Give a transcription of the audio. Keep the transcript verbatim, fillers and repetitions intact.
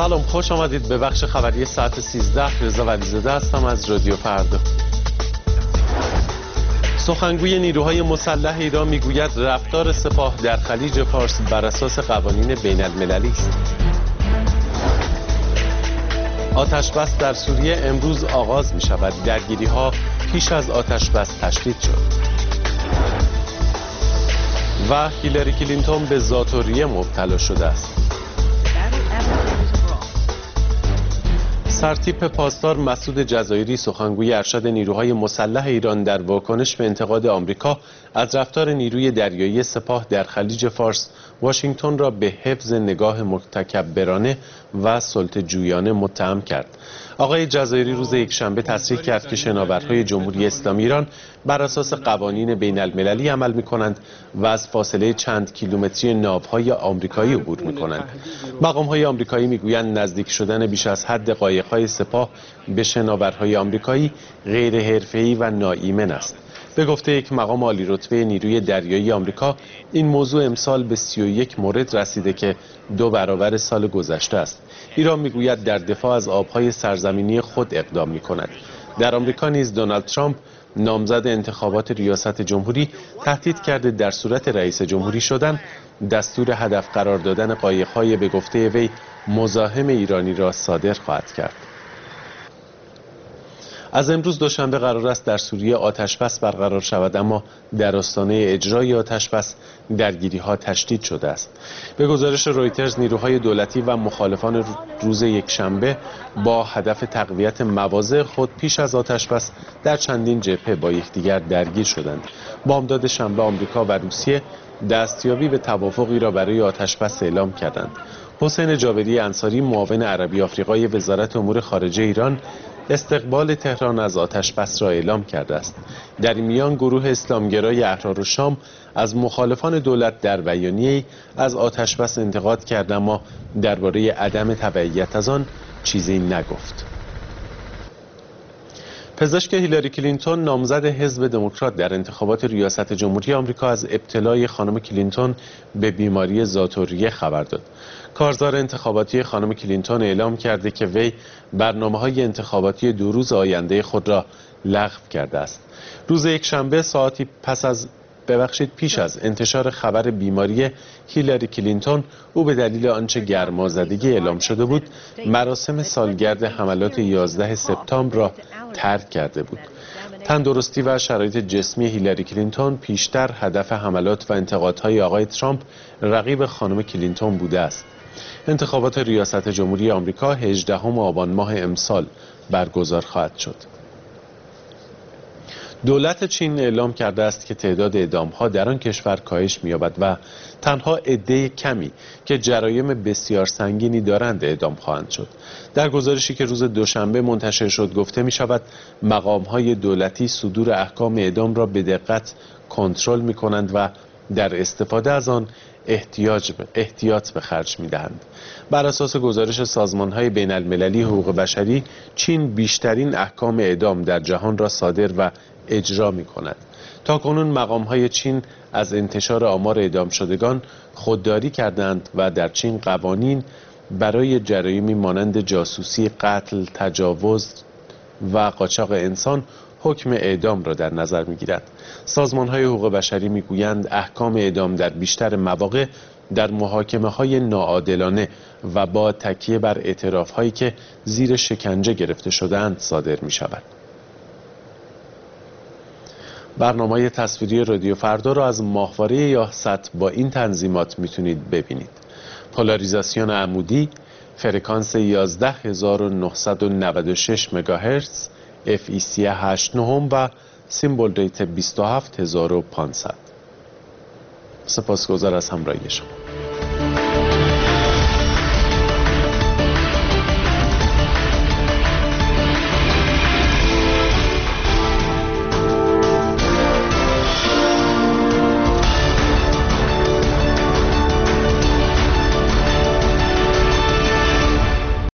سلام، خوش آمدید به بخش خبری ساعت سیزده. رضا ولیزاده هستم از رادیو فردا. سخنگوی نیروهای مسلح ایران میگوید رفتار سپاه در خلیج فارس بر اساس قوانین بین المللی است. آتش بس در سوریه امروز آغاز می شود. درگیری ها پیش از آتش بس تشدید شد. و هیلاری کلینتون به ذات‌الریه مبتلا شده است. سرتیپ پاسدار مسعود جزایری سخنگوی ارشد نیروهای مسلح ایران در واکنش به انتقاد آمریکا از رفتار نیروی دریایی سپاه در خلیج فارس واشنگتن را به حفظ نگاه متکبرانه و سلطه‌جویانه متهم کرد. آقای جزایری روز یکشنبه تصریح کرد که شناورهای جمهوری اسلامی ایران بر اساس قوانین بین المللی عمل می کنند و از فاصله چند کیلومتری ناوهای آمریکایی عبور می کنند. مقامهای آمریکایی می گویند نزدیک شدن بیش از حد قایق‌های سپاه به شناورهای آمریکایی غیر حرفه‌ای و ناایمن است. به گفته یک مقام عالی رتبه نیروی دریایی آمریکا، این موضوع امسال به سی و یک مورد رسیده که دو برابر سال گذشته است. ایران میگوید در دفاع از آبهای سرزمینی خود اقدام می‌کند. در آمریکا نیز دونالد ترامپ نامزد انتخابات ریاست جمهوری تهدید کرده در صورت رئیس جمهوری شدن دستور هدف قرار دادن قایق‌های به گفته وی مزاحم ایرانی را صادر خواهد کرد. از امروز دوشنبه قرار است در سوریه آتش‌بس برقرار شود، اما در آستانه اجرای آتش‌بس درگیری‌ها تشدید شده است. به گزارش رویترز نیروهای دولتی و مخالفان روز یکشنبه با هدف تقویت مواضع خود پیش از آتش‌بس در چندین جبهه با یکدیگر درگیر شدند. بامداد شنبه آمریکا و روسیه دستیابی به توافقی را برای آتش‌بس اعلام کردند. حسین جابری انصاری معاون عربی آفریقای وزارت امور خارجه ایران استقبال تهران از آتش‌بس را اعلام کرده است. در این میان گروه اسلامگرای احرار الشام از مخالفان دولت در بیانیه‌ای از آتش‌بس انتقاد کرد، اما درباره عدم تبعیت از آن چیزی نگفت. پزشک هیلاری کلینتون نامزد حزب دموکرات در انتخابات ریاست جمهوری آمریکا از ابتلای خانم کلینتون به بیماری ذات‌الریه خبر داد. کارزار انتخاباتی خانم کلینتون اعلام کرده که وی برنامه‌های انتخاباتی دو روز آینده خود را لغو کرده است. روز یکشنبه ساعتی پس از ببخشید پیش از انتشار خبر بیماری هیلاری کلینتون، او به دلیل آنچه گرمازدگی اعلام شده بود مراسم سالگرد حملات یازده سپتامبر را ترک کرده بود. تندرستی و شرایط جسمی هیلاری کلینتون پیشتر هدف حملات و انتقادهای آقای ترامپ رقیب خانم کلینتون بوده است. انتخابات ریاست جمهوری آمریکا هجدهم آبان ماه امسال برگزار خواهد شد. دولت چین اعلام کرده است که تعداد اعدام‌ها در آن کشور کاهش می‌یابد و تنها عده کمی که جرایم بسیار سنگینی دارند اعدام خواهند شد. در گزارشی که روز دوشنبه منتشر شد گفته می‌شود مقام‌های دولتی صدور احکام اعدام را به دقت کنترل می‌کنند و در استفاده از آن احتیاج احتیاط به خرج می‌دهند. بر اساس گزارش سازمان‌های بین‌المللی حقوق بشری، چین بیشترین احکام اعدام در جهان را صادر و اجرا می‌کند. تاکنون مقام‌های چین از انتشار آمار اعدام شدگان خودداری کردند و در چین قوانین برای جرایمی مانند جاسوسی، قتل، تجاوز و قاچاق انسان حکم اعدام را در نظر می‌گیرد. سازمان‌های حقوق بشری می‌گویند احکام اعدام در بیشتر مواقع در محاکمه‌های ناعادلانه و با تکیه بر اعتراف‌هایی که زیر شکنجه گرفته شده‌اند صادر می‌شود. برنامه تصویری رادیو فردا را از ماهواره یاهصد با این تنظیمات میتونید ببینید: پولاریزاسیون عمودی، فرکانس یازده هزار و نهصد و نود و شش مگاهرتز، اف ای سی هشت نهم و سیمبل ریت بیست و هفت هزار و پانصد. سپاسگزار از همراهی شما.